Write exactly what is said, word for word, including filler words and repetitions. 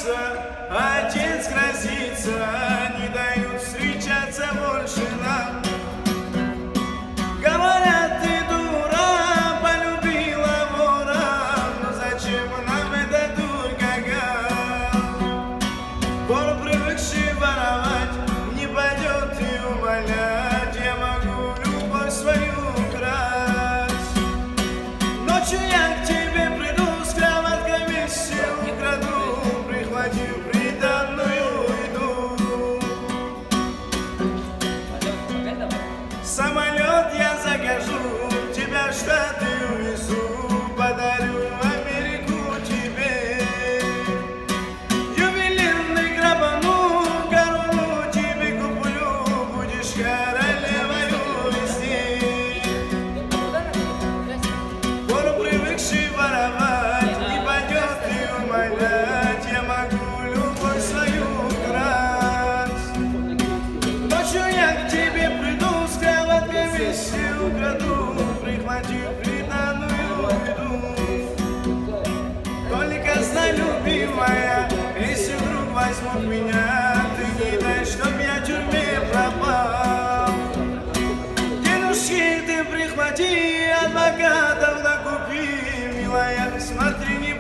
боится, отец грозится, не дают встречаться больше нам. Говорят, ты дура, полюбила вора, но зачем нам эта дурь-гага? Вор, привыкший воровать, не пойдет и умолять, я могу любовь свою украсть. Ночью я к тебе приду, с кроватками все украду, прихватив приданную еду. Самолет я закажу, тебя в Штаты увезу, подарю Америку тебе. Ювелирный грабану, корону тебе куплю, будешь королевою везде. Вор, привыкший воровать, не пойдет и умолять, я могу любовь свою украсть. Ночью я к тебе приду, с кроватками все украду, прихватив приданную еду. Только знай, любимая, если вдруг возьмут меня, ты не дай, чтоб я в тюрьме пропал. Денежки ты прихвати, адвокатов накупи, милая, смотри, не